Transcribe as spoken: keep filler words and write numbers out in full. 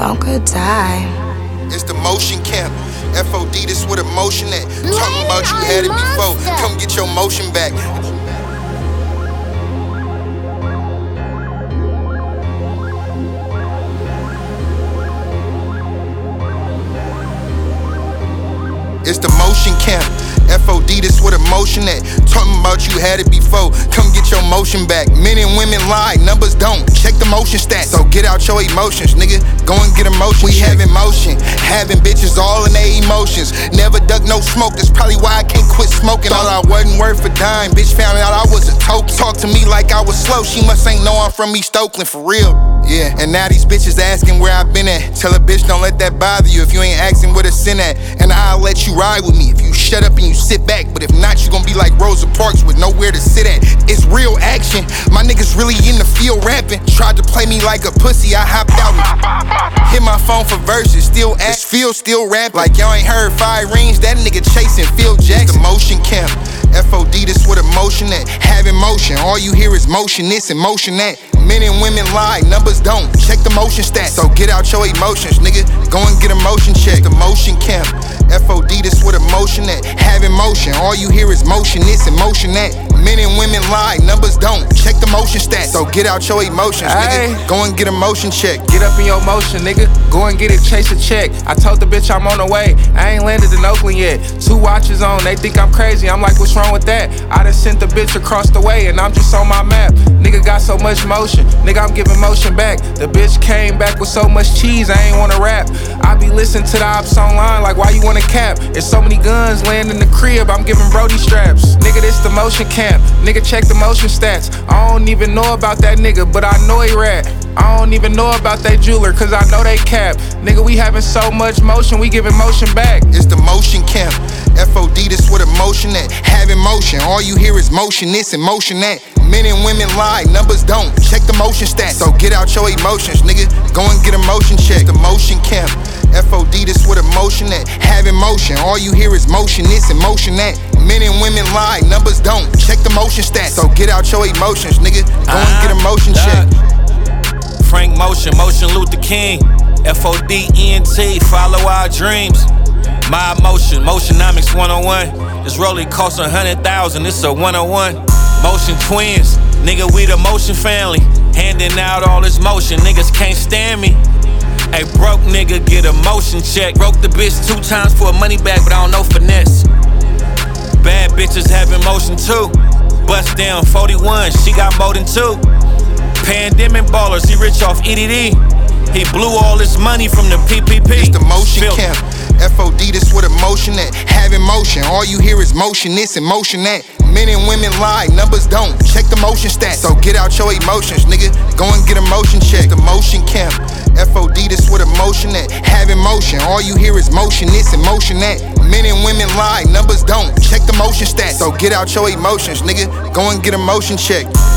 conquer die. It's the motion camp. F O D, this what emotion at. Talking about you had it before. Come get your motion back. It's the motion camp. F O D, this what emotion at. Talking about you had it before. Come get your motion back. Men and women lie, numbers don't. Check the motion stats. So get out your emotions, nigga. Go and get emotion. We have emotion. Having bitches all in their emotions. Never duck no smoke. That's probably why I can't quit smoking. Thought I wasn't worth a dime. Bitch found out I was a toke. Talk to me like I was slow. She must ain't know I'm from East Oakland for real. Yeah, and now these bitches asking where I been at. Tell a bitch don't let that bother you if you ain't asking where to sin at. And I'll let you ride with me if you shut up and you sit back. But if not, you gon' be like Rosa Parks with nowhere to sit at. It's real action. My niggas really in the field rapping. Tried to play me like a pussy, I hopped out and hit my phone for verses. Still act, feel still rapping. Like y'all ain't heard five rings. That nigga chasing Phil Jackson. The motion camp. F O D, this what emotion at. Have emotion. All you hear is motion this and motion that. Men and women lie, numbers don't. Check the motion stats. So get out your emotions, nigga. Go and get a motion check. The motion camp. F O D, this what emotion at. Have emotion. All you hear is motion this and motion that. Men and women lie, numbers don't. Check the motion stats. So get out your emotions, nigga. Go and get a motion check. Get up in your motion, nigga. Go and get it, chase a check. I told the bitch I'm on the way. I ain't landed in Oakland yet. Two watches on, they think I'm crazy. I'm like, what's wrong with that? I done sent the bitch across the way and I'm just on my map. Nigga got so much motion. Nigga, I'm giving motion back. The bitch came back with so much cheese, I ain't wanna rap. I be listening to the ops online like, why you wanna cap? There's so many guns laying in the crib, I'm giving Brody straps. Nigga, this the motion camp. Nigga, check the motion stats. I don't even know about that nigga, but I know he rap. I don't even know about that jeweler, cause I know they cap. Nigga, we having so much motion, we giving motion back. It's the motion camp. F O D, this what emotion at. Have emotion. All you hear is motion this and motion that. Men and women lie, numbers don't. Check the motion stats. So get out your emotions, nigga. Go and get a motion check. The motion camp. F O D, this what emotion at. Have emotion. All you hear is motion this and motion that. Men and women lie, numbers don't. Check the motion stats. So get out your emotions, nigga. Go and get a motion check. Frank Motion, Motion Luther King. F O D E N T, follow our dreams. My Motion, Motionomics one oh one. This rollie costs a hundred thousand, it's a one oh one. Motion twins, nigga, we the Motion family. Handing out all this motion, niggas can't stand me. Hey, broke nigga, get a motion check. Broke the bitch two times for a money bag, but I don't know finesse. Bad bitches having motion too. Bust down forty-one, she got more than two. Pandemic ballers, he rich off E D D. He blew all his money from the P P P. It's the motion camp. F O D, this what emotion at. Have emotion. All you hear is motion this and motion that. Men and women lie, numbers don't. Check the motion stats. So get out your emotions, nigga. Go and get a motion check. The motion camp. F O D, this what emotion at. Have emotion. All you hear is motion this and motion that. Men and women lie, numbers don't. Check the motion stats. So get out your emotions, nigga. Go and get a motion check.